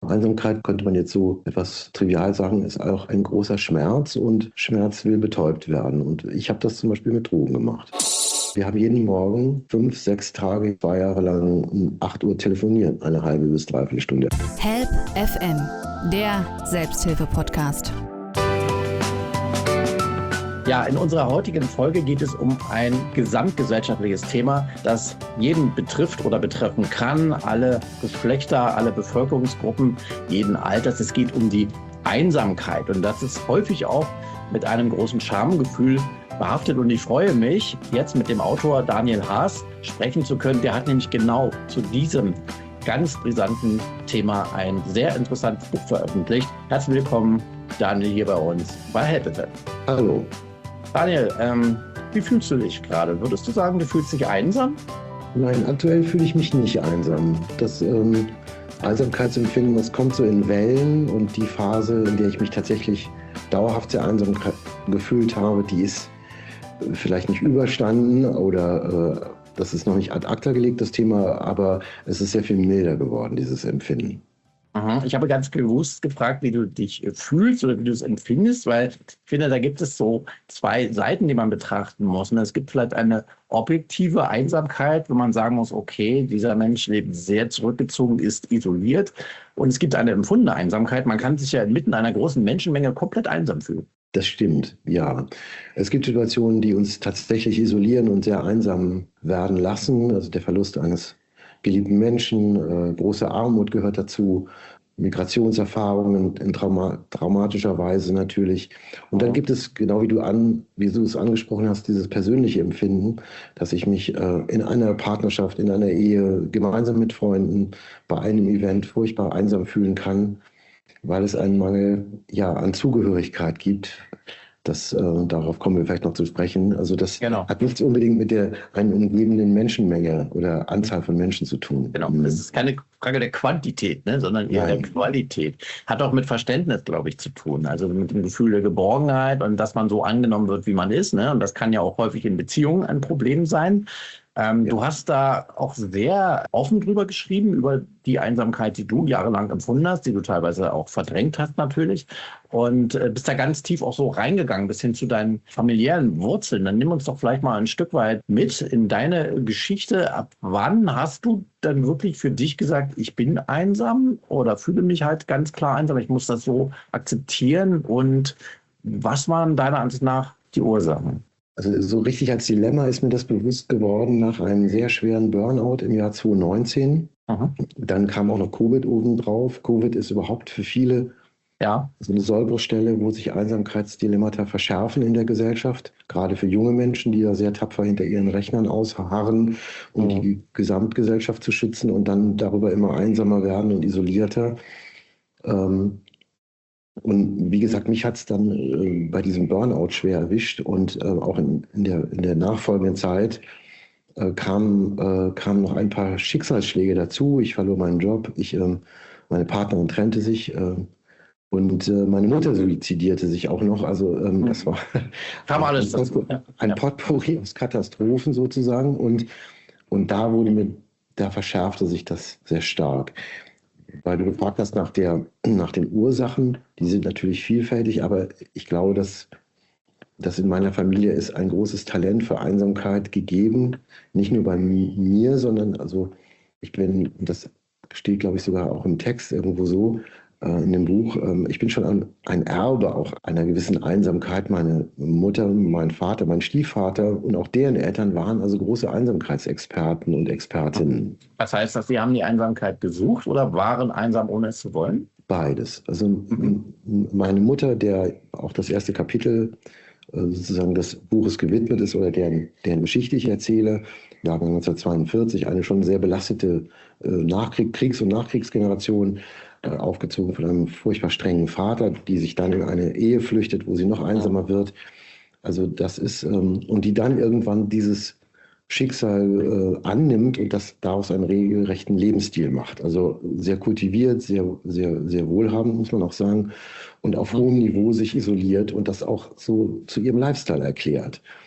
Einsamkeit, könnte man jetzt so etwas trivial sagen, ist auch ein großer Schmerz und Schmerz will betäubt werden. Und ich habe das zum Beispiel mit Drogen gemacht. Wir haben jeden Morgen 5, 6 Tage, 2 Jahre lang um 8 Uhr telefoniert, eine halbe bis dreiviertel Stunde. Help FM, der Selbsthilfe-Podcast. Ja, in unserer heutigen Folge geht es um ein gesamtgesellschaftliches Thema, das jeden betrifft oder betreffen kann, alle Geschlechter, alle Bevölkerungsgruppen, jeden Alters. Es geht um die Einsamkeit und das ist häufig auch mit einem großen Schamgefühl behaftet. Und ich freue mich, jetzt mit dem Autor Daniel Haas sprechen zu können. Der hat nämlich genau zu diesem ganz brisanten Thema ein sehr interessantes Buch veröffentlicht. Herzlich willkommen, Daniel, hier bei uns bei Help FM. Hallo. Daniel, wie fühlst du dich gerade? Würdest du sagen, du fühlst dich einsam? Nein, aktuell fühle ich mich nicht einsam. Das Einsamkeitsempfinden, das kommt so in Wellen und die Phase, in der ich mich tatsächlich dauerhaft sehr einsam gefühlt habe, die ist vielleicht nicht überstanden oder das ist noch nicht ad acta gelegt, das Thema, aber es ist sehr viel milder geworden, dieses Empfinden. Ich habe ganz bewusst gefragt, wie du dich fühlst oder wie du es empfindest, weil ich finde, da gibt es so zwei Seiten, die man betrachten muss. Und es gibt vielleicht eine objektive Einsamkeit, wo man sagen muss, okay, dieser Mensch lebt sehr zurückgezogen, ist isoliert. Und es gibt eine empfundene Einsamkeit. Man kann sich ja inmitten einer großen Menschenmenge komplett einsam fühlen. Das stimmt, ja. Es gibt Situationen, die uns tatsächlich isolieren und sehr einsam werden lassen. Also der Verlust eines geliebten Menschen, große Armut gehört dazu, Migrationserfahrungen in traumatischer Weise natürlich. Und dann gibt es, genau wie du es angesprochen hast, dieses persönliche Empfinden, dass ich mich in einer Partnerschaft, in einer Ehe, gemeinsam mit Freunden, bei einem Event furchtbar einsam fühlen kann, weil es einen Mangel an Zugehörigkeit gibt. Darauf kommen wir vielleicht noch zu sprechen. Also das hat nichts unbedingt mit der einen umgebenden Menschenmenge oder Anzahl von Menschen zu tun. Genau, das ist keine Frage der Quantität, sondern eher der Qualität. Hat auch mit Verständnis, glaube ich, zu tun. Also mit dem Gefühl der Geborgenheit und dass man so angenommen wird, wie man ist. Und das kann ja auch häufig in Beziehungen ein Problem sein. Du hast da auch sehr offen drüber geschrieben, über die Einsamkeit, die du jahrelang empfunden hast, die du teilweise auch verdrängt hast natürlich. Und bist da ganz tief auch so reingegangen, bis hin zu deinen familiären Wurzeln. Dann nimm uns doch vielleicht mal ein Stück weit mit in deine Geschichte. Ab wann hast du dann wirklich für dich gesagt, ich bin einsam oder fühle mich halt ganz klar einsam, ich muss das so akzeptieren? Und was waren deiner Ansicht nach die Ursachen? Also so richtig als Dilemma ist mir das bewusst geworden nach einem sehr schweren Burnout im Jahr 2019. Dann kam auch noch Covid obendrauf. Covid ist überhaupt für viele so eine Sollbruchstelle, wo sich Einsamkeitsdilemmata verschärfen in der Gesellschaft. Gerade für junge Menschen, die da sehr tapfer hinter ihren Rechnern ausharren, um die Gesamtgesellschaft zu schützen und dann darüber immer einsamer werden und isolierter. Und wie gesagt, mich hat es dann bei diesem Burnout schwer erwischt und auch in der nachfolgenden Zeit kamen noch ein paar Schicksalsschläge dazu. Ich verlor meinen Job, meine Partnerin trennte sich und meine Mutter suizidierte sich auch noch. Also das war ein Potpourri aus Katastrophen sozusagen. Und da verschärfte sich das sehr stark. Weil du gefragt hast nach den Ursachen, die sind natürlich vielfältig, aber ich glaube, dass in meiner Familie ist ein großes Talent für Einsamkeit gegeben. Nicht nur bei mir, sondern das steht, glaube ich, sogar auch im Text irgendwo so, in dem Buch, ich bin schon ein Erbe auch einer gewissen Einsamkeit. Meine Mutter, mein Vater, mein Stiefvater und auch deren Eltern waren also große Einsamkeitsexperten und Expertinnen. Was heißt das, Sie haben die Einsamkeit gesucht oder waren einsam, ohne es zu wollen? Beides. Also meine Mutter, der auch das erste Kapitel sozusagen des Buches gewidmet ist oder deren Geschichte ich erzähle, Jahrgang 1942, eine schon sehr belastete Kriegs- und Nachkriegsgeneration, aufgezogen von einem furchtbar strengen Vater, die sich dann in eine Ehe flüchtet, wo sie noch einsamer wird. Also das ist, und die dann irgendwann dieses Schicksal annimmt und das daraus einen regelrechten Lebensstil macht. Also sehr kultiviert, sehr, sehr, sehr wohlhabend, muss man auch sagen, und auf hohem Niveau sich isoliert und das auch so zu ihrem Lifestyle erklärt.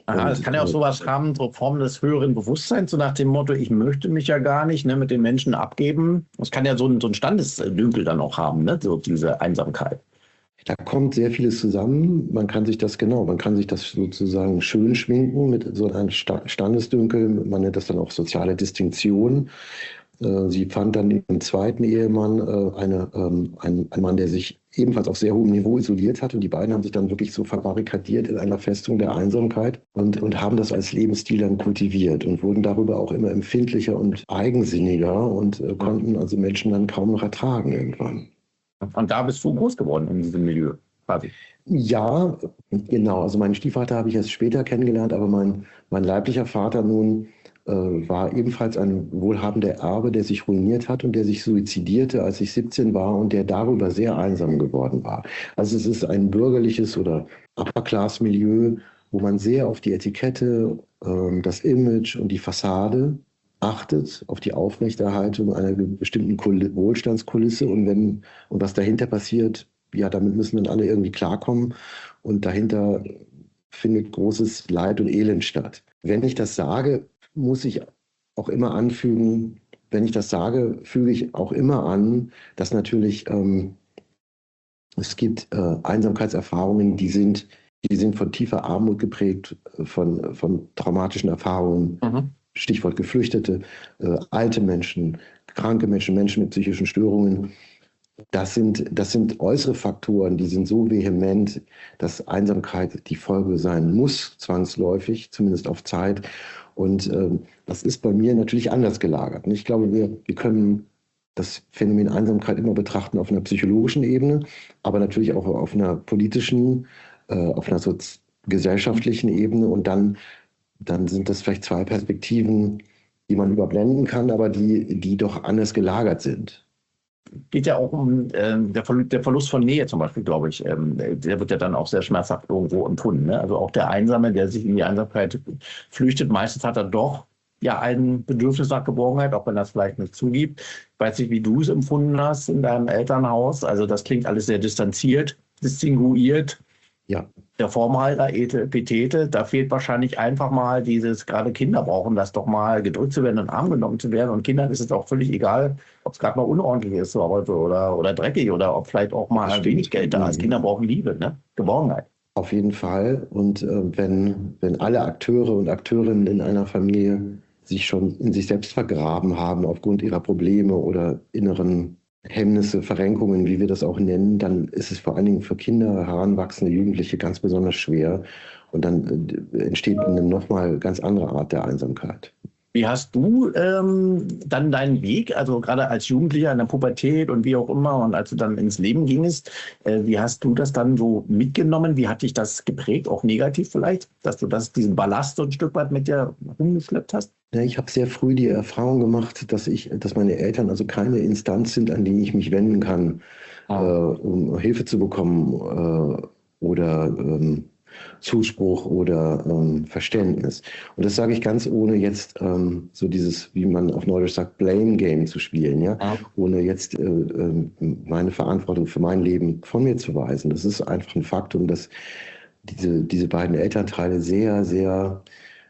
Aha, das kann ja auch sowas haben, so Form des höheren Bewusstseins, so nach dem Motto, ich möchte mich ja gar nicht, ne, mit den Menschen abgeben. Das kann ja so ein Standesdünkel dann auch haben, ne, so diese Einsamkeit. Da kommt sehr vieles zusammen. Man kann sich das sozusagen schön schminken mit so einem Standesdünkel. Man nennt das dann auch soziale Distinktion. Sie fand dann im zweiten Ehemann einen Mann, der sich ebenfalls auf sehr hohem Niveau isoliert hat. Und die beiden haben sich dann wirklich so verbarrikadiert in einer Festung der Einsamkeit und haben das als Lebensstil dann kultiviert und wurden darüber auch immer empfindlicher und eigensinniger und konnten also Menschen dann kaum noch ertragen irgendwann. Und da bist du groß geworden in diesem Milieu, quasi. Ja, genau. Also meinen Stiefvater habe ich erst später kennengelernt, aber mein leiblicher Vater nun war ebenfalls ein wohlhabender Erbe, der sich ruiniert hat und der sich suizidierte, als ich 17 war und der darüber sehr einsam geworden war. Also es ist ein bürgerliches oder Upper-Class-Milieu, wo man sehr auf die Etikette, das Image und die Fassade achtet, auf die Aufrechterhaltung einer bestimmten Wohlstandskulisse und was dahinter passiert, ja, damit müssen dann alle irgendwie klarkommen und dahinter findet großes Leid und Elend statt. Wenn ich das sage, muss ich auch immer anfügen, wenn ich das sage, füge ich auch immer an, dass natürlich es gibt Einsamkeitserfahrungen, die sind von tiefer Armut geprägt, von traumatischen Erfahrungen. Mhm. Stichwort Geflüchtete, alte Menschen, kranke Menschen, Menschen mit psychischen Störungen. Das sind äußere Faktoren, die sind so vehement, dass Einsamkeit die Folge sein muss, zwangsläufig, zumindest auf Zeit. Und das ist bei mir natürlich anders gelagert. Und ich glaube, wir können das Phänomen Einsamkeit immer betrachten auf einer psychologischen Ebene, aber natürlich auch auf einer politischen, auf einer gesellschaftlichen Ebene. Und dann sind das vielleicht zwei Perspektiven, die man überblenden kann, aber die doch anders gelagert sind. Geht ja auch um der Verlust von Nähe zum Beispiel, glaube ich. Der wird ja dann auch sehr schmerzhaft irgendwo empfunden. Ne? Also auch der Einsame, der sich in die Einsamkeit flüchtet, meistens hat er doch ja ein Bedürfnis nach Geborgenheit, auch wenn er es vielleicht nicht zugibt. Ich weiß nicht, wie du es empfunden hast in deinem Elternhaus. Also das klingt alles sehr distanziert, distinguiert. Ja. Der Formhalter, Epithete, da fehlt wahrscheinlich einfach mal gerade Kinder brauchen das doch mal, gedrückt zu werden und Arm genommen zu werden. Und Kindern ist es auch völlig egal, ob es gerade mal unordentlich ist oder dreckig oder ob vielleicht auch mal wenig Geld da ist. Kinder brauchen Liebe, ne? Geborgenheit. Auf jeden Fall. Und wenn alle Akteure und Akteurinnen in einer Familie sich schon in sich selbst vergraben haben aufgrund ihrer Probleme oder inneren Hemmnisse, Verrenkungen, wie wir das auch nennen, dann ist es vor allen Dingen für Kinder, heranwachsende Jugendliche ganz besonders schwer. Und dann entsteht eine nochmal ganz andere Art der Einsamkeit. Wie hast du dann deinen Weg, also gerade als Jugendlicher in der Pubertät und wie auch immer und als du dann ins Leben gingst, wie hast du das dann so mitgenommen? Wie hat dich das geprägt, auch negativ vielleicht, dass du diesen Ballast so ein Stück weit mit dir rumgeschleppt hast? Ja, ich habe sehr früh die Erfahrung gemacht, dass meine Eltern also keine Instanz sind, an die ich mich wenden kann, um Hilfe zu bekommen oder Zuspruch oder Verständnis. Und das sage ich ganz ohne jetzt so dieses, wie man auf Neudeutsch sagt, Blame Game zu spielen, ja, ohne jetzt meine Verantwortung für mein Leben von mir zu weisen. Das ist einfach ein Faktum, dass diese beiden Elternteile sehr, sehr,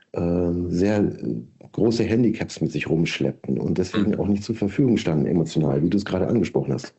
sehr große Handicaps mit sich rumschleppten und deswegen auch nicht zur Verfügung standen emotional, wie du es gerade angesprochen hast.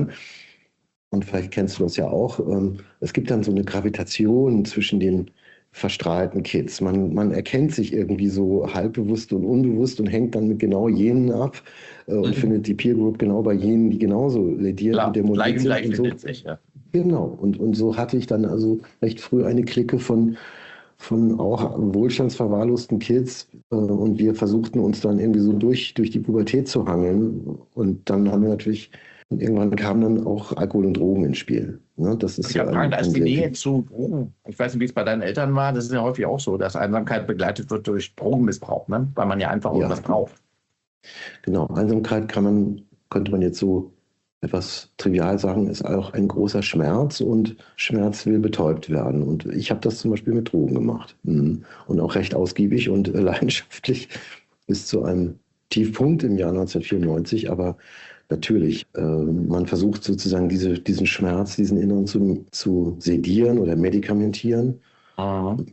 Und vielleicht kennst du das ja auch, es gibt dann so eine Gravitation zwischen den verstrahlten Kids. Man erkennt sich irgendwie so halbbewusst und unbewusst und hängt dann mit genau jenen ab und findet die Peer Group genau bei jenen, die genauso lediert und demontiert sind. Und so. Sich, ja. Genau, und so hatte ich dann also recht früh eine Clique von auch wohlstandsverwahrlosten Kids und wir versuchten uns dann irgendwie so durch die Pubertät zu hangeln und dann haben wir natürlich und irgendwann kamen dann auch Alkohol und Drogen ins Spiel. Ne, das ist ich kann fragen, da ist die Nähe zu Drogen. Ich weiß nicht, wie es bei deinen Eltern war. Das ist ja häufig auch so, dass Einsamkeit begleitet wird durch Drogenmissbrauch, ne? Weil man ja einfach irgendwas braucht. Genau, Einsamkeit könnte man jetzt so etwas trivial sagen, ist auch ein großer Schmerz und Schmerz will betäubt werden. Und ich habe das zum Beispiel mit Drogen gemacht. Und auch recht ausgiebig und leidenschaftlich bis zu einem Tiefpunkt im Jahr 1994, aber natürlich, man versucht sozusagen diesen Schmerz, diesen Inneren zu sedieren oder medikamentieren.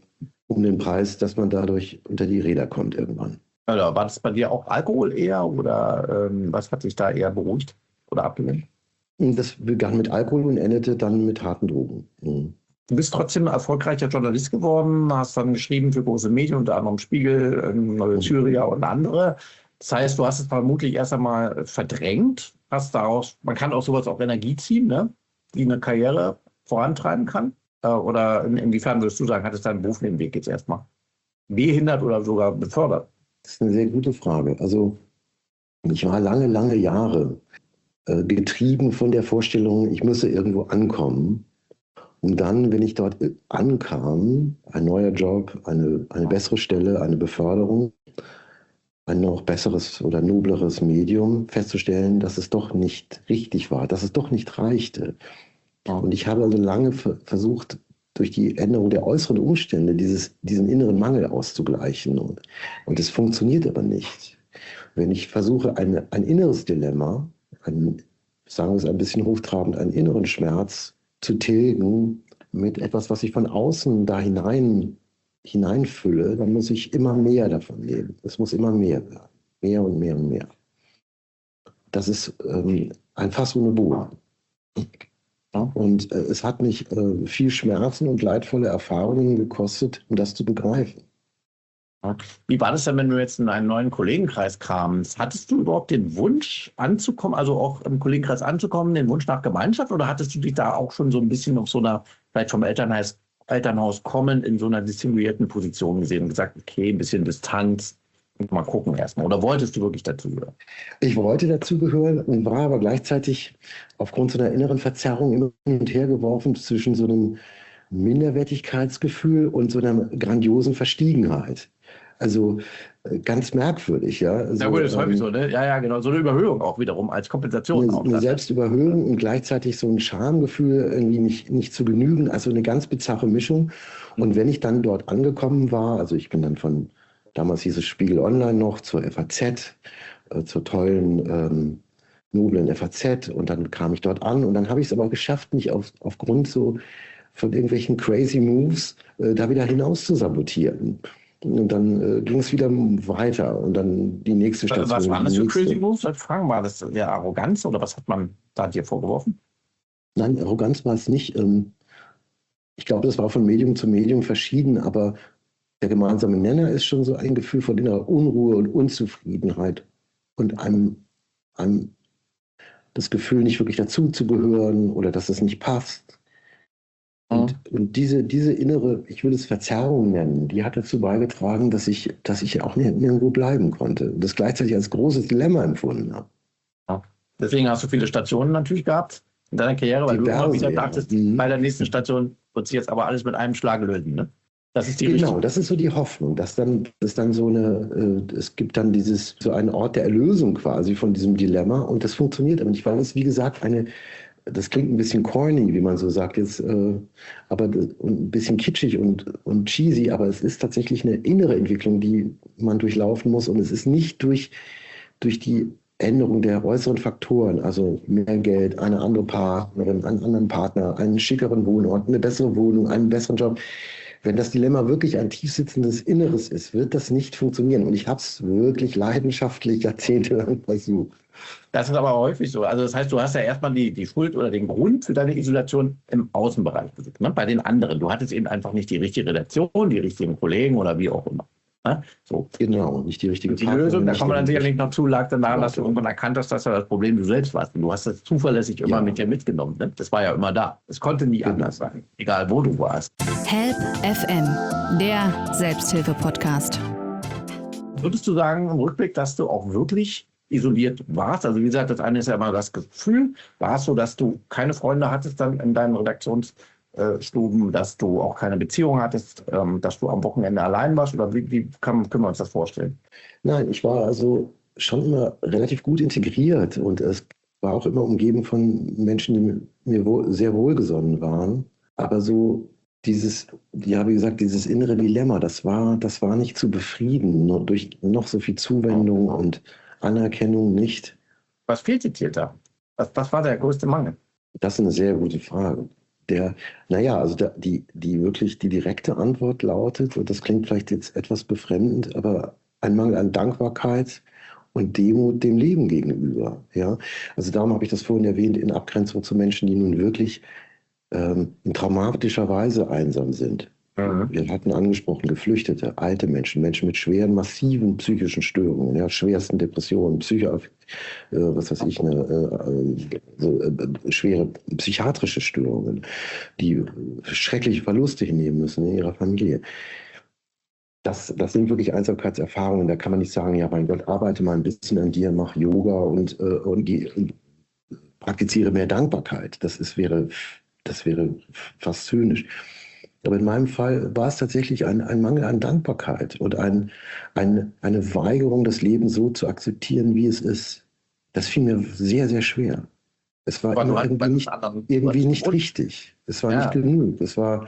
um den Preis, dass man dadurch unter die Räder kommt irgendwann. Oder war das bei dir auch Alkohol eher oder was hat dich da eher beruhigt oder abgelenkt? Und das begann mit Alkohol und endete dann mit harten Drogen. Mhm. Du bist trotzdem ein erfolgreicher Journalist geworden, hast dann geschrieben für große Medien, unter anderem Spiegel, Neue Zürcher und andere. Das heißt, du hast es vermutlich erst einmal verdrängt, hast daraus, man kann auch sowas auf Energie ziehen, ne? Die eine Karriere vorantreiben kann. Oder inwiefern würdest du sagen, hat es deinen beruflichen Weg jetzt erstmal behindert oder sogar befördert? Das ist eine sehr gute Frage. Also ich war lange Jahre getrieben von der Vorstellung, ich müsse irgendwo ankommen. Und dann, wenn ich dort ankam, ein neuer Job, eine bessere Stelle, eine Beförderung, ein noch besseres oder nobleres Medium, festzustellen, dass es doch nicht richtig war, dass es doch nicht reichte. Und ich habe also lange versucht, durch die Änderung der äußeren Umstände diesen inneren Mangel auszugleichen. Und es funktioniert aber nicht. Wenn ich versuche, ein inneres Dilemma, sagen wir es ein bisschen hochtrabend, einen inneren Schmerz zu tilgen mit etwas, was ich von außen da hineinfülle, dann muss ich immer mehr davon nehmen. Es muss immer mehr werden. Mehr und mehr und mehr. Das ist ein Fass ohne Boden. Und es hat mich viel Schmerzen und leidvolle Erfahrungen gekostet, um das zu begreifen. Wie war das denn, wenn du jetzt in einen neuen Kollegenkreis kamst? Hattest du überhaupt den Wunsch anzukommen, also auch im Kollegenkreis anzukommen, den Wunsch nach Gemeinschaft? Oder hattest du dich da auch schon so ein bisschen auf so einer, vielleicht vom Elternhaus kommen, in so einer distinguierten Position gesehen und gesagt, okay, ein bisschen Distanz, mal gucken erstmal? Oder wolltest du wirklich dazugehören? Ich wollte dazugehören und war aber gleichzeitig aufgrund so einer inneren Verzerrung immer hin und her geworfen zwischen so einem Minderwertigkeitsgefühl und so einer grandiosen Verstiegenheit. Also ganz merkwürdig, ja. Also, ja gut, das ist häufig so, ne? Ja, genau. So eine Überhöhung auch wiederum als Kompensation. Eine Selbstüberhöhung und gleichzeitig so ein Schamgefühl, irgendwie nicht zu genügen. Also eine ganz bizarre Mischung. Und wenn ich dann dort angekommen war, also ich bin dann damals hieß es Spiegel Online noch, zur FAZ, zur tollen, noblen FAZ. Und dann kam ich dort an und dann habe ich es aber geschafft, mich aufgrund so von irgendwelchen crazy Moves da wieder hinaus zu sabotieren. Und dann ging es wieder weiter und dann die nächste Station. Was waren das für crazy Moves? Fragen, war das der Arroganz oder was hat man da dir vorgeworfen? Nein, Arroganz war es nicht. Ich glaube, das war von Medium zu Medium verschieden, aber der gemeinsame Nenner ist schon so ein Gefühl von innerer Unruhe und Unzufriedenheit und einem das Gefühl, nicht wirklich dazuzugehören oder dass es nicht passt. Und diese innere, ich will es Verzerrung nennen, die hat dazu beigetragen, dass ich auch nirgendwo bleiben konnte. Das gleichzeitig als großes Dilemma empfunden habe. Ja. Deswegen hast du viele Stationen natürlich gehabt in deiner Karriere, weil du immer wieder dachtest, bei der nächsten Station wird sich jetzt aber alles mit einem Schlag lösen, ne? Das ist die Richtung. Genau, das ist so die Hoffnung, dass dann so es gibt dann so einen Ort der Erlösung quasi von diesem Dilemma und das funktioniert aber nicht, weil es, wie gesagt, das klingt ein bisschen corny, wie man so sagt jetzt, aber ein bisschen kitschig und cheesy, aber es ist tatsächlich eine innere Entwicklung, die man durchlaufen muss und es ist nicht durch die Änderung der äußeren Faktoren, also mehr Geld, eine andere Partnerin, einen anderen Partner, einen schickeren Wohnort, eine bessere Wohnung, einen besseren Job. Wenn das Dilemma wirklich ein tiefsitzendes Inneres ist, wird das nicht funktionieren. Und ich habe es wirklich leidenschaftlich jahrzehntelang versucht. Das ist aber häufig so. Also das heißt, du hast ja erstmal die Schuld oder den Grund für deine Isolation im Außenbereich gesucht, ne? Bei den anderen. Du hattest eben einfach nicht die richtige Redaktion, die richtigen Kollegen oder wie auch immer. Ne? So. Genau, nicht die richtige Partnerin. Die Lösung, da kommen wir dann sicherlich noch zu, lag dann daran, dass du irgendwann erkannt hast, dass das Problem du selbst warst. Und du hast das zuverlässig immer mit dir mitgenommen. Ne? Das war ja immer da. Es konnte nie anders sein, egal wo du warst. Help FM, der Selbsthilfe-Podcast. Würdest du sagen im Rückblick, dass du auch wirklich isoliert warst? Also wie gesagt, das eine ist ja immer das Gefühl. War es so, dass du keine Freunde hattest dann in deinen Redaktionsstuben, dass du auch keine Beziehung hattest, dass du am Wochenende allein warst? Oder wie können wir uns das vorstellen? Nein, ich war also schon immer relativ gut integriert und es war auch immer umgeben von Menschen, die mir sehr wohlgesonnen waren. Aber so wie gesagt, dieses innere Dilemma, das war nicht zu befrieden, durch noch so viel Zuwendung und Anerkennung nicht. Was fehlte dir da? Was war der größte Mangel? Das ist eine sehr gute Frage. Die wirklich die direkte Antwort lautet, und das klingt vielleicht jetzt etwas befremdend, aber ein Mangel an Dankbarkeit und Demut dem Leben gegenüber. Ja? Also darum habe ich das vorhin erwähnt, in Abgrenzung zu Menschen, die nun wirklich in traumatischer Weise einsam sind. Mhm. Wir hatten angesprochen, Geflüchtete, alte Menschen, Menschen mit schweren, massiven psychischen Störungen, ja, schwersten Depressionen, schwere psychiatrische Störungen, die schreckliche Verluste hinnehmen müssen in ihrer Familie. Das sind wirklich Einsamkeitserfahrungen. Da kann man nicht sagen, ja, mein Gott, arbeite mal ein bisschen an dir, mach Yoga und praktiziere mehr Dankbarkeit. Das wäre fast zynisch. Aber in meinem Fall war es tatsächlich ein Mangel an Dankbarkeit und eine Weigerung, das Leben so zu akzeptieren, wie es ist. Das fiel mir sehr, sehr schwer. Es war irgendwie nicht richtig. Es war nicht genug. Es war.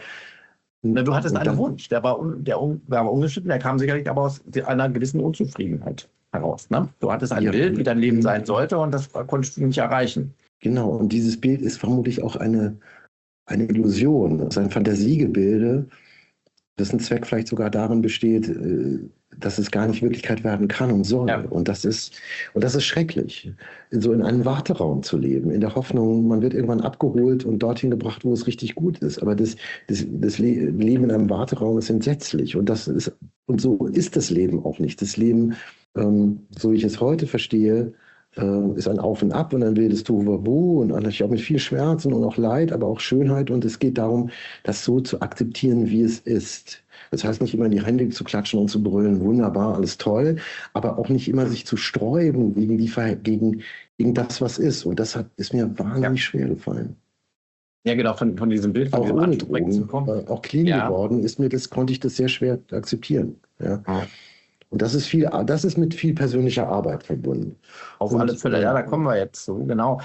Du hattest einen Wunsch, der war ungeschnitten, der kam sicherlich aber aus einer gewissen Unzufriedenheit heraus. Ne? Du hattest ein Bild, wie dein Leben sein sollte, und das konntest du nicht erreichen. Genau, und dieses Bild ist vermutlich auch eine Illusion, ein Fantasiegebilde, dessen Zweck vielleicht sogar darin besteht, dass es gar nicht Wirklichkeit werden kann und soll. Ja. Und das ist schrecklich, so in einem Warteraum zu leben, in der Hoffnung, man wird irgendwann abgeholt und dorthin gebracht, wo es richtig gut ist. Aber das Leben in einem Warteraum ist entsetzlich. Und so ist das Leben auch nicht. Das Leben, so wie ich es heute verstehe, ist ein Auf und Ab und ein wildes Tohuwabohu und natürlich auch mit viel Schmerzen und auch Leid, aber auch Schönheit. Und es geht darum, das so zu akzeptieren, wie es ist. Das heißt nicht immer in die Hände zu klatschen und zu brüllen, wunderbar, alles toll, aber auch nicht immer sich zu sträuben gegen das, was ist. Und das ist mir wahnsinnig schwer gefallen. Ja, genau, von diesem Bild von auch ohne Drogen, auch clean geworden, konnte ich das sehr schwer akzeptieren. Ja. Und das ist mit viel persönlicher Arbeit verbunden. Auf alle Fälle, ja, da kommen wir jetzt zu, genau.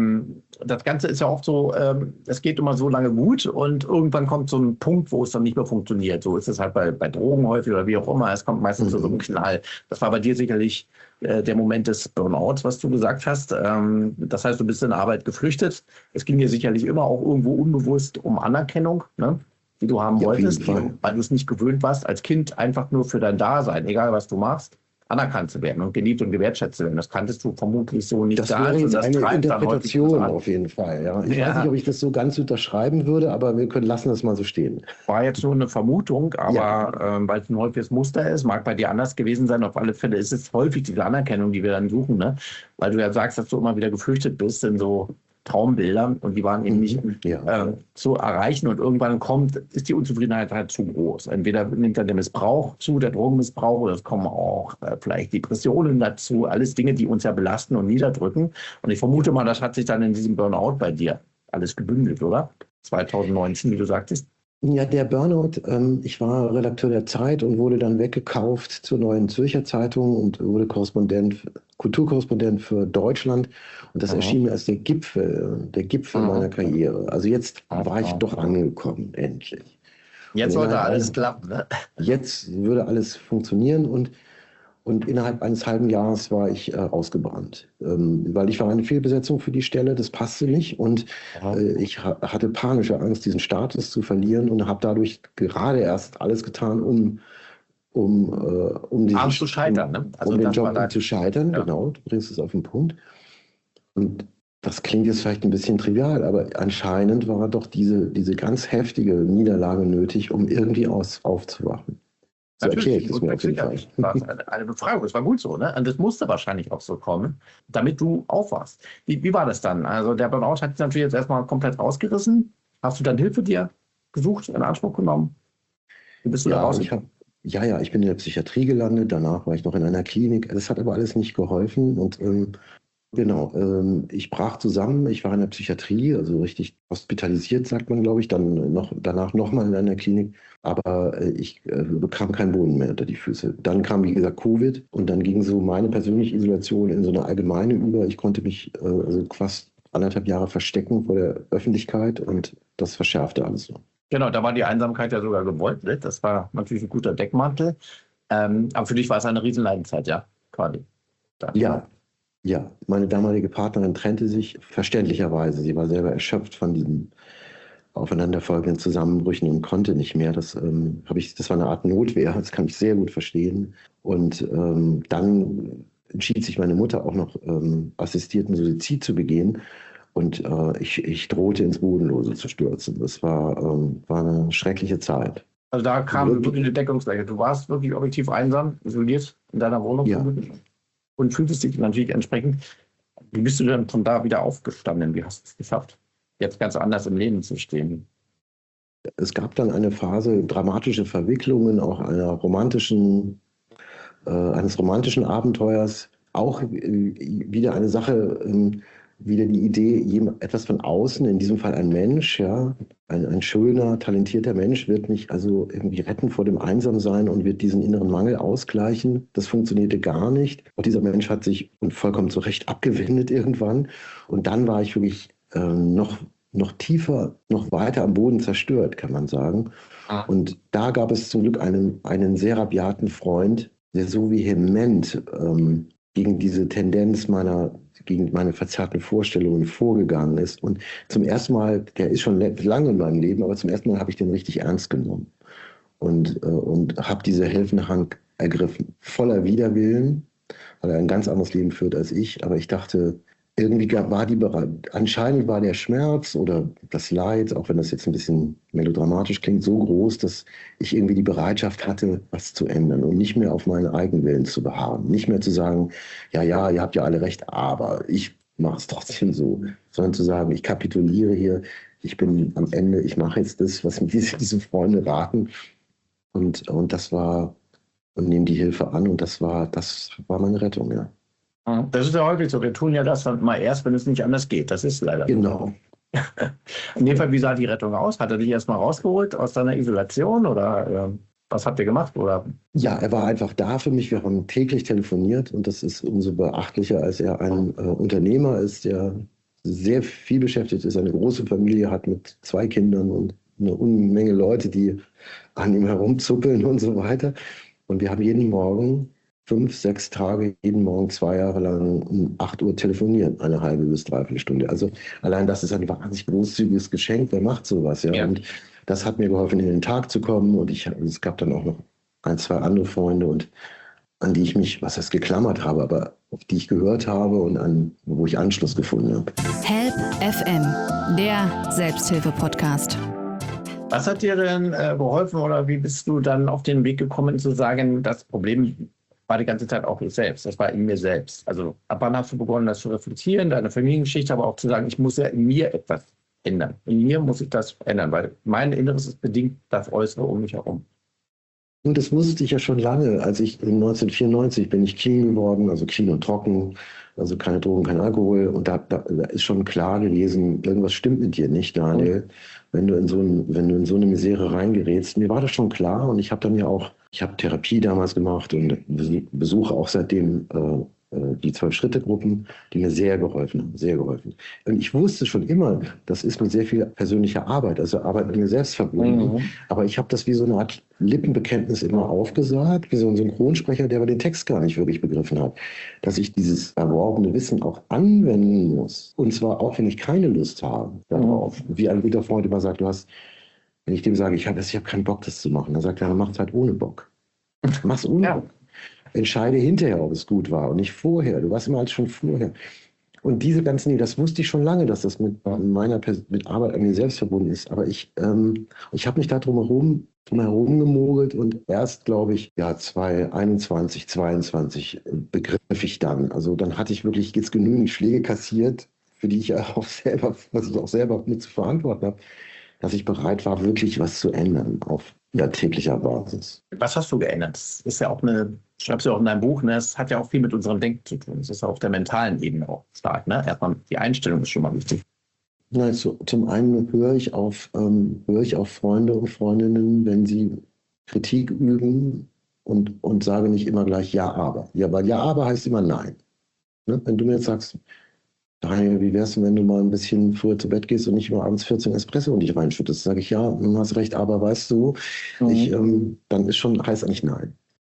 Das Ganze ist ja oft so, es geht immer so lange gut und irgendwann kommt so ein Punkt, wo es dann nicht mehr funktioniert. So ist es halt bei Drogen häufig oder wie auch immer. Es kommt meistens zu so einem Knall. Das war bei dir sicherlich der Moment des Burnouts, was du gesagt hast. Das heißt, du bist in Arbeit geflüchtet. Es ging dir sicherlich immer auch irgendwo unbewusst um Anerkennung, ne? Die du haben wolltest, weil du es nicht gewöhnt warst, als Kind einfach nur für dein Dasein, egal was du machst, anerkannt zu werden und geliebt und gewertschätzt zu werden. Das kanntest du vermutlich so nicht. Das wäre jetzt eine Interpretation auf jeden Fall. Ja. Ich weiß nicht, ob ich das so ganz unterschreiben würde, aber wir lassen das mal so stehen. War jetzt nur eine Vermutung, aber weil es ein häufiges Muster ist, mag bei dir anders gewesen sein. Auf alle Fälle ist es häufig diese Anerkennung, die wir dann suchen, ne? Weil du ja sagst, dass du immer wieder geflüchtet bist in so Traumbilder und die waren eben nicht zu erreichen und irgendwann ist die Unzufriedenheit halt zu groß. Entweder nimmt dann der Missbrauch zu, der Drogenmissbrauch, oder es kommen auch vielleicht Depressionen dazu, alles Dinge, die uns ja belasten und niederdrücken. Und ich vermute mal, das hat sich dann in diesem Burnout bei dir alles gebündelt, oder? 2019, wie du sagtest. Ja, der Burnout, ich war Redakteur der Zeit und wurde dann weggekauft zur Neuen Zürcher Zeitung und wurde Kulturkorrespondent für Deutschland. Und das erschien mir als der Gipfel meiner Karriere. Also jetzt war ich doch angekommen, endlich. Jetzt sollte alles klappen, ne? Jetzt würde alles funktionieren und innerhalb eines halben Jahres war ich ausgebrannt, weil ich war eine Fehlbesetzung für die Stelle, das passte nicht und ich hatte panische Angst, diesen Status zu verlieren und habe dadurch gerade erst alles getan, um zu scheitern, ne? Also den Job zu scheitern, genau, du bringst es auf den Punkt. Und das klingt jetzt vielleicht ein bisschen trivial, aber anscheinend war doch diese ganz heftige Niederlage nötig, um irgendwie aufzuwachen. So erkläre ich das mir auf jeden Fall. War eine Befragung, das war gut so, ne? Und das musste wahrscheinlich auch so kommen, damit du aufwachst. Wie war das dann? Also der Burnout hat dich natürlich jetzt erstmal komplett rausgerissen. Hast du dann Hilfe dir gesucht, in Anspruch genommen? Wie bist du da raus? Ich bin in der Psychiatrie gelandet, danach war ich noch in einer Klinik. Das hat aber alles nicht geholfen und ich brach zusammen, ich war in der Psychiatrie, also richtig hospitalisiert, sagt man, glaube ich, danach nochmal in einer Klinik, aber ich bekam keinen Boden mehr unter die Füße. Dann kam, wie gesagt, Covid und dann ging so meine persönliche Isolation in so eine allgemeine über. Ich konnte mich fast 1,5 Jahre verstecken vor der Öffentlichkeit und das verschärfte alles noch. Genau, da war die Einsamkeit ja sogar gewollt, ne? Das war natürlich ein guter Deckmantel, aber für dich war es eine Riesenleidenzeit, ja, quasi. Ja, meine damalige Partnerin trennte sich verständlicherweise. Sie war selber erschöpft von diesem aufeinanderfolgenden Zusammenbrüchen und konnte nicht mehr. Das war eine Art Notwehr, das kann ich sehr gut verstehen. Und dann entschied sich meine Mutter auch noch assistierten Suizid zu begehen. Und ich drohte ins Bodenlose zu stürzen. Das war eine schreckliche Zeit. Also da kam wirklich eine Deckungsfläche. Du warst wirklich objektiv einsam, isoliert in deiner Wohnung und fühltest dich natürlich entsprechend. Wie bist du denn von da wieder aufgestanden? Wie hast du es geschafft, jetzt ganz anders im Leben zu stehen? Es gab dann eine Phase, dramatische Verwicklungen, auch eines romantischen Abenteuers. Auch wieder eine Sache, wieder die Idee, etwas von außen, in diesem Fall ein Mensch, ja, ein schöner, talentierter Mensch wird mich also irgendwie retten vor dem Einsamsein und wird diesen inneren Mangel ausgleichen. Das funktionierte gar nicht. Und dieser Mensch hat sich vollkommen zu Recht abgewendet irgendwann. Und dann war ich wirklich noch tiefer, noch weiter am Boden zerstört, kann man sagen. Und da gab es zum Glück einen sehr rabiaten Freund, der so vehement gegen diese Tendenz gegen meine verzerrten Vorstellungen vorgegangen ist. Und zum ersten Mal, der ist schon lange in meinem Leben, aber zum ersten Mal habe ich den richtig ernst genommen und habe diese helfende Hand ergriffen. Voller Widerwillen, weil er ein ganz anderes Leben führt als ich. Aber ich dachte, irgendwie anscheinend war der Schmerz oder das Leid, auch wenn das jetzt ein bisschen melodramatisch klingt, so groß, dass ich irgendwie die Bereitschaft hatte, was zu ändern und nicht mehr auf meinen Eigenwillen zu beharren. Nicht mehr zu sagen, ja, ihr habt ja alle recht, aber ich mache es trotzdem so. Sondern zu sagen, ich kapituliere hier, ich bin am Ende, ich mache jetzt das, was mir diese Freunde raten. Und nehme die Hilfe an und das war meine Rettung, ja. Das ist ja häufig so. Wir tun ja das dann mal erst, wenn es nicht anders geht. Das ist leider genau. In dem Fall, wie sah die Rettung aus? Hat er dich erstmal rausgeholt aus deiner Isolation oder was habt ihr gemacht? Oder? Ja, er war einfach da für mich. Wir haben täglich telefoniert und das ist umso beachtlicher, als er ein Unternehmer ist, der sehr viel beschäftigt ist, eine große Familie hat mit 2 Kindern und eine Unmenge Leute, die an ihm herumzuppeln und so weiter. Und wir haben jeden Morgen 5, 6 Tage, jeden Morgen 2 Jahre lang um 8 Uhr telefonieren, eine halbe bis 3/4 Stunde. Also allein das ist ein wahnsinnig großzügiges Geschenk. Wer macht sowas? Ja? Und das hat mir geholfen, in den Tag zu kommen. Und es gab dann auch noch 1, 2 andere Freunde, und an die ich mich, was heißt geklammert habe, aber auf die ich gehört habe und wo ich Anschluss gefunden habe. Help FM, der Selbsthilfe-Podcast. Was hat dir denn geholfen oder wie bist du dann auf den Weg gekommen zu sagen, das Problem war die ganze Zeit auch ich selbst, das war in mir selbst. Also ab wann hast du begonnen, das zu reflektieren, deine Familiengeschichte, aber auch zu sagen, ich muss ja in mir etwas ändern. In mir muss ich das ändern, weil mein Inneres ist bedingt das Äußere um mich herum. Und das wusste ich ja schon lange. Als ich 1994 bin ich clean geworden, also clean und trocken, also keine Drogen, kein Alkohol. Und da ist schon klar gewesen, irgendwas stimmt mit dir nicht, Daniel, wenn du in so eine Misere reingerätst. Mir war das schon klar, und ich habe Therapie damals gemacht und besuche auch seitdem die 12-Schritte-Gruppen, die mir sehr geholfen haben, sehr geholfen. Und ich wusste schon immer, das ist mit sehr viel persönlicher Arbeit, also Arbeit mit mir selbst verbunden. Aber ich habe das wie so eine Art Lippenbekenntnis immer aufgesagt, wie so ein Synchronsprecher, der aber den Text gar nicht wirklich begriffen hat, dass ich dieses erworbene Wissen auch anwenden muss. Und zwar auch, wenn ich keine Lust habe darauf. Wie ein guter Freund immer sagt, wenn ich dem sage, ich habe keinen Bock, das zu machen, dann sagt er, dann mach es halt ohne Bock. Mach's ohne Bock. Entscheide hinterher, ob es gut war und nicht vorher. Du warst immer als schon vorher. Und diese ganzen, das wusste ich schon lange, dass das mit Arbeit an mir selbst verbunden ist. Aber ich habe mich da drum herum gemogelt, und erst, glaube ich, 2021, 2022 begriff ich dann. Also dann hatte ich wirklich jetzt genügend Schläge kassiert, für die ich auch selber, was ich auch selber mit zu verantworten habe, dass ich bereit war, wirklich was zu ändern auf täglicher Basis. Was hast du geändert? Das ist ja auch schreibst du auch in deinem Buch, ne? Es hat ja auch viel mit unserem Denken zu tun. Es ist auf der mentalen Ebene auch stark. Ne? Erstmal die Einstellung ist schon mal wichtig. Also, zum einen höre ich auf Freunde und Freundinnen, wenn sie Kritik üben, und sage nicht immer gleich ja, aber. Ja, weil ja, aber heißt immer nein. Ne? Wenn du mir jetzt sagst, Daniel, wie wär's denn, wenn du mal ein bisschen früher zu Bett gehst und nicht immer abends 14 Espresso in dich reinschüttest? Sage ich, ja, du hast recht, aber weißt du, dann heißt eigentlich nein.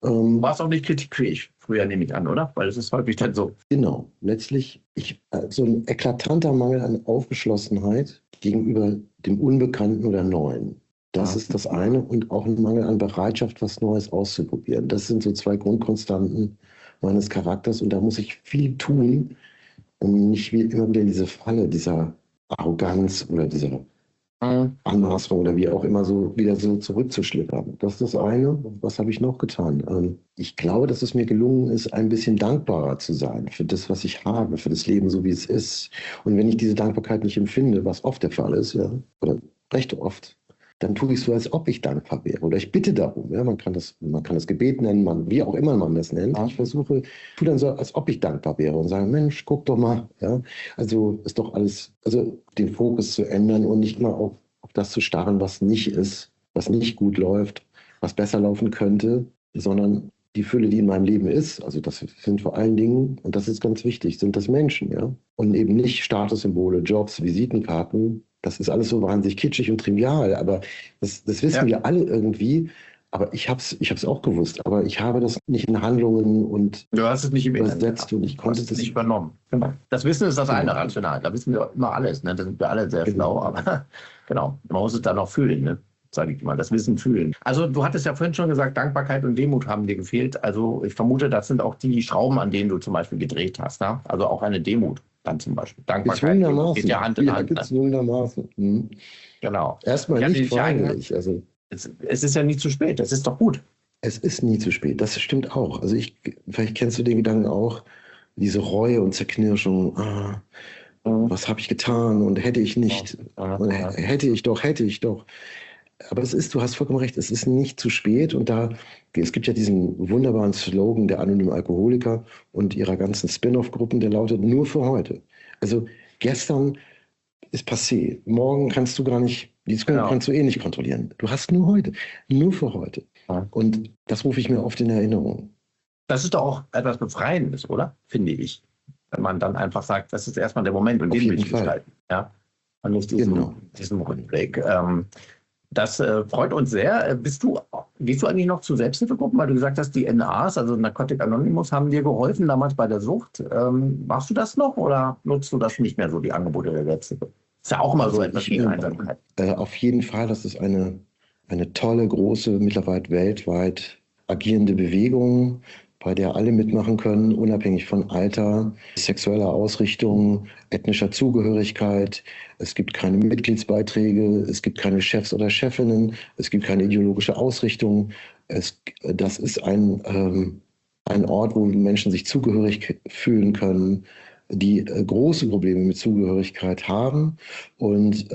Du warst auch nicht kritikfähig, früher nehme ich an, oder? Weil es ist häufig dann so. Genau, letztlich so ein eklatanter Mangel an Aufgeschlossenheit gegenüber dem Unbekannten oder Neuen. Das ist das eine und auch ein Mangel an Bereitschaft, was Neues auszuprobieren. Das sind so zwei Grundkonstanten meines Charakters und da muss ich viel tun, um nicht immer wieder in diese Falle dieser Arroganz oder dieser Anmaßung oder wie auch immer so wieder so zurückzuschlittern. Das ist das eine. Was habe ich noch getan? Ich glaube, dass es mir gelungen ist, ein bisschen dankbarer zu sein für das, was ich habe, für das Leben, so wie es ist. Und wenn ich diese Dankbarkeit nicht empfinde, was oft der Fall ist, ja, oder recht oft, dann tue ich so, als ob ich dankbar wäre. Oder ich bitte darum. Ja, man kann das Gebet nennen, wie auch immer man das nennt. Ich tue dann so, als ob ich dankbar wäre und sage, Mensch, guck doch mal. Ja, also ist doch alles, also den Fokus zu ändern und nicht immer auf das zu starren, was nicht ist, was nicht gut läuft, was besser laufen könnte, sondern die Fülle, die in meinem Leben ist, also das sind vor allen Dingen, und das ist ganz wichtig, sind das Menschen, ja. Und eben nicht Statussymbole, Jobs, Visitenkarten. Das ist alles so wahnsinnig kitschig und trivial, aber das wissen wir alle irgendwie. Aber ich hab's auch gewusst, aber ich habe das nicht in Handlungen und du hast es nicht übersetzt und ich konnte das nicht übernommen. Genau. Das Wissen ist das eine rational. Da wissen wir immer alles. Ne? Da sind wir alle sehr schlau, aber genau, man muss es dann auch fühlen, ne? Sage ich mal, das Wissen fühlen. Also du hattest ja vorhin schon gesagt, Dankbarkeit und Demut haben dir gefehlt. Also ich vermute, das sind auch die Schrauben, an denen du zum Beispiel gedreht hast. Ne? Also auch eine Demut dann zum Beispiel. Dankbarkeit geht ja Hand in Hand. Ja, gezwungenermaßen. Mhm. Genau. Erstmal nicht freiwillig. Also es ist ja nie zu spät, das ist doch gut. Es ist nie zu spät, das stimmt auch. Also vielleicht kennst du den Gedanken auch, diese Reue und Zerknirschung, was habe ich getan und hätte ich nicht, und hätte ich doch. Aber du hast vollkommen recht, es ist nicht zu spät und es gibt ja diesen wunderbaren Slogan der anonymen Alkoholiker und ihrer ganzen Spin-off-Gruppen, der lautet nur für heute. Also gestern ist passé, morgen kannst du gar nicht, die Zukunft kannst du eh nicht kontrollieren. Du hast nur heute, nur für heute. Und das rufe ich mir oft in Erinnerung. Das ist doch auch etwas Befreiendes, oder? Finde ich. Wenn man dann einfach sagt, das ist erstmal der Moment und den will ich gestalten. Ja? Und nicht diesen Rückblick. Das freut uns sehr. Gehst du eigentlich noch zu Selbsthilfegruppen, weil du gesagt hast, die NAs, also Narcotic Anonymous, haben dir geholfen damals bei der Sucht. Machst du das noch oder nutzt du das nicht mehr so, die Angebote der Selbsthilfe? Ist ja auch immer so etwas wie Einsamkeit. Auf jeden Fall, das ist eine tolle, große, mittlerweile weltweit agierende Bewegung, bei der alle mitmachen können, unabhängig von Alter, sexueller Ausrichtung, ethnischer Zugehörigkeit. Es gibt keine Mitgliedsbeiträge, es gibt keine Chefs oder Chefinnen, es gibt keine ideologische Ausrichtung. Das ist ein Ort, wo Menschen sich zugehörig fühlen können, die große Probleme mit Zugehörigkeit haben und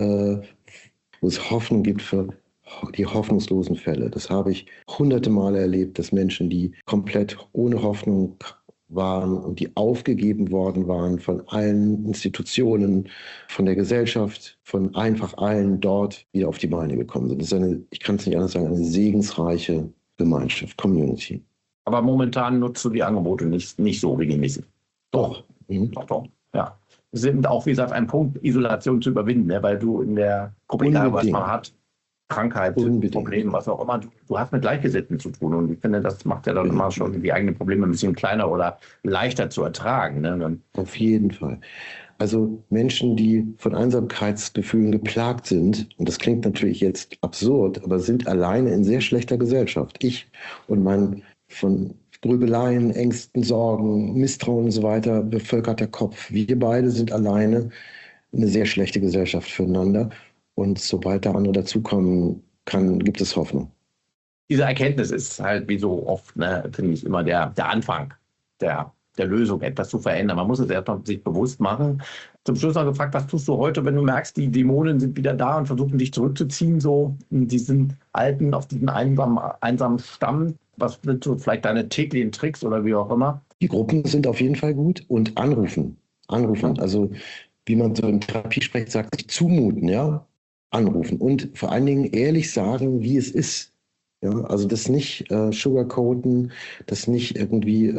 wo es Hoffnung gibt für die hoffnungslosen Fälle. Das habe ich hunderte Male erlebt, dass Menschen, die komplett ohne Hoffnung waren und die aufgegeben worden waren von allen Institutionen, von der Gesellschaft, von einfach allen dort wieder auf die Beine gekommen sind. Das ist ich kann es nicht anders sagen, eine segensreiche Gemeinschaft, Community. Aber momentan nutzt du die Angebote nicht so regelmäßig. Doch. Doch. Ja. Sind auch, wie gesagt, ein Punkt, Isolation zu überwinden, ne? Weil du in der Gruppe, egal was man hat, Krankheit, Probleme, was auch immer, du hast mit Gleichgesinnten zu tun und ich finde, das macht ja dann immer schon die eigenen Probleme ein bisschen kleiner oder leichter zu ertragen. Ne? Auf jeden Fall. Also Menschen, die von Einsamkeitsgefühlen geplagt sind, und das klingt natürlich jetzt absurd, aber sind alleine in sehr schlechter Gesellschaft. Ich und mein von Grübeleien, Ängsten, Sorgen, Misstrauen und so weiter bevölkerter Kopf. Wir beide sind alleine eine sehr schlechte Gesellschaft füreinander. Und sobald da andere dazukommen kann, gibt es Hoffnung. Diese Erkenntnis ist halt wie so oft, ne, finde ich, immer der Anfang der Lösung, etwas zu verändern. Man muss es erst mal sich bewusst machen. Zum Schluss noch gefragt, was tust du heute, wenn du merkst, die Dämonen sind wieder da und versuchen dich zurückzuziehen, so in diesen Alten, auf diesen einsamen Stamm? Was sind so vielleicht deine täglichen Tricks oder wie auch immer? Die Gruppen sind auf jeden Fall gut und anrufen. Also wie man so in Therapiesprech sagt, sich zumuten, ja. Anrufen und vor allen Dingen ehrlich sagen, wie es ist. Ja, also das nicht sugarcoaten, das nicht irgendwie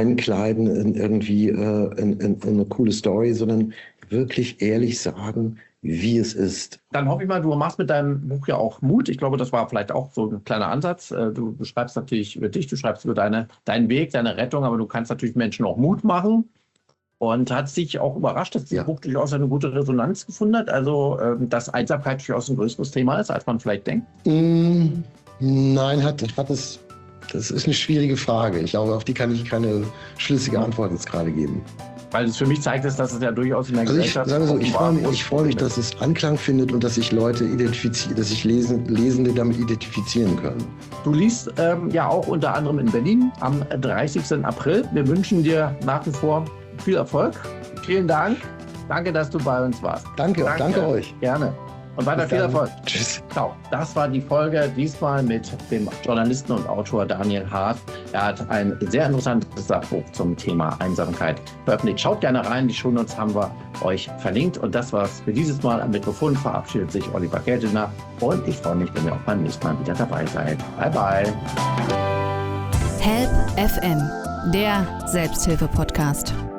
einkleiden in irgendwie in eine coole Story, sondern wirklich ehrlich sagen, wie es ist. Dann hoffe ich mal, du machst mit deinem Buch ja auch Mut. Ich glaube, das war vielleicht auch so ein kleiner Ansatz. Du schreibst natürlich über dich, du schreibst über deinen Weg, deine Rettung, aber du kannst natürlich Menschen auch Mut machen. Und hat sich auch überrascht, dass das Buch durchaus eine gute Resonanz gefunden hat. Also, dass Einsamkeit durchaus ein größeres Thema ist, als man vielleicht denkt. Nein, hat es. Das ist eine schwierige Frage. Ich glaube, auf die kann ich keine schlüssige Antwort jetzt gerade geben. Weil es für mich zeigt, dass es ja durchaus in der Gesellschaft... Ich freue mich, dass es Anklang findet und dass sich Leute Lesende damit identifizieren können. Du liest ja auch unter anderem in Berlin am 30. April. Wir wünschen dir nach wie vor viel Erfolg. Vielen Dank. Danke, dass du bei uns warst. Danke euch. Gerne. Und weiter viel Erfolg. Tschüss. Ciao. Das war die Folge diesmal mit dem Journalisten und Autor Daniel Hart. Er hat ein sehr interessantes Sachbuch zum Thema Einsamkeit veröffentlicht. Schaut gerne rein, die Shownotes haben wir euch verlinkt. Und das war's für dieses Mal. Am Mikrofon verabschiedet sich Oliver Keltener. Und ich freue mich, wenn ihr auch beim nächsten Mal wieder dabei seid. Bye, bye. Help FM, der Selbsthilfe-Podcast.